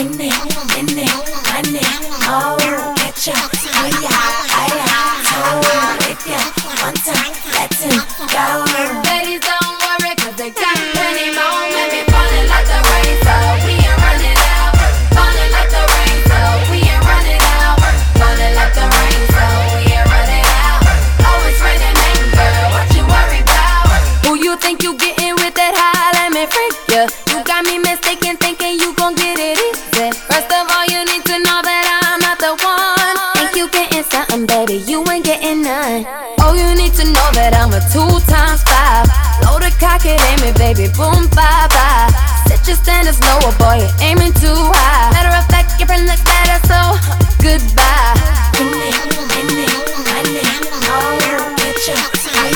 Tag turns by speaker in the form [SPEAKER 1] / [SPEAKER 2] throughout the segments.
[SPEAKER 1] in it, money, oh, get ya, told if ya want to let him go.
[SPEAKER 2] Ladies, don't worry, cause they got plenty more. Maybe falling like the rain, so we ain't running out. Falling like the rain, so we ain't running out. Falling like the rain, so we ain't running out. Oh, it's raining, man, girl, what you worry about? Who you think you getting with that high? Let me freak ya. You got me mistaken, thinking you gon' get it easy. First of all, you need to know that I'm not the one. Think you getting something, baby, you ain't getting none. Oh, you need to know that I'm a 2 times 5. Load a cock it, aim it, baby, boom, bye, bye. Set your standards lower, boy, you're aiming too high. Matter of fact, your friend looks better, so goodbye.
[SPEAKER 1] In it, money, oh, get ya, told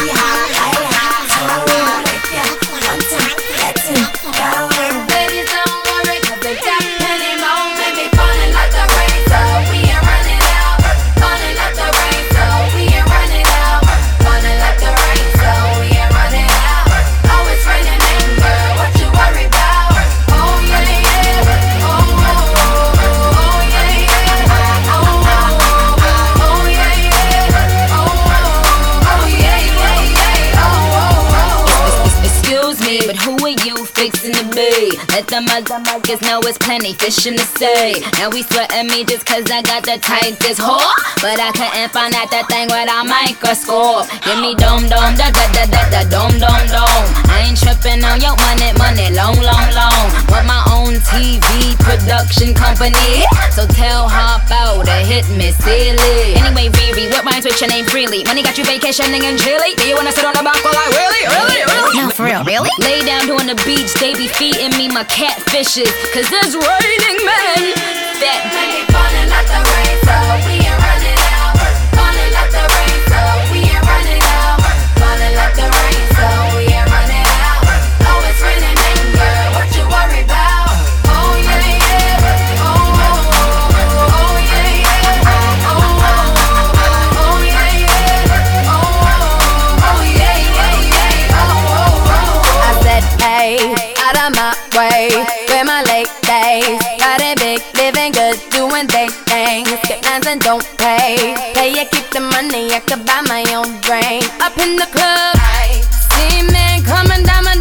[SPEAKER 1] if ya want to let him go.
[SPEAKER 2] Ladies, don't worry, cause they got plenty more. Maybe falling like the rain, so we ain't running out. Falling like the rain, so we ain't running out. Falling like the rain, so we ain't running out. Oh, it's raining, man, girl, what you worry about? Oh, yeah, yeah. Oh, oh, oh, oh, yeah, yeah. Oh, oh, oh, yeah, yeah. Oh, oh, oh, yeah, yeah, yeah. Oh, oh, oh. Excuse me, but who are you fixing to be? Let the motherfuckers know it's plenty fish in the sea. Now we sweating me just cause I got the tightest whore. But I couldn't find out that thing with a microscope. Give me dome, da da da da da, dome. I ain't tripping on your money, long. Want my own TV production company. So tell her about to hit me silly. Anyway, Riri, what rhymes with your name freely? Money got you vacationing in Chile. Do you wanna sit on the balcony like really?
[SPEAKER 3] No, for real, really?
[SPEAKER 2] Lay down here on the beach, they be feeding me my catfishes. Cause it's raining men. That money falling like the rain, so we ain't running out. Falling like the rain, so we ain't running out. Falling like the rain, so we ain't running out. Oh, it's raining, man, girl, what you worry about? Oh, yeah, yeah. Oh, oh, oh, oh, yeah, yeah. Oh, oh, oh, yeah, yeah. Oh, oh, oh, yeah, yeah. Oh, oh, oh. I said, hey, out of my way, where my late days. Got it big, living good, doing big things. Get lines and don't pay. Pay you keep the money, I could buy my own drink. Up in the club, see men coming down my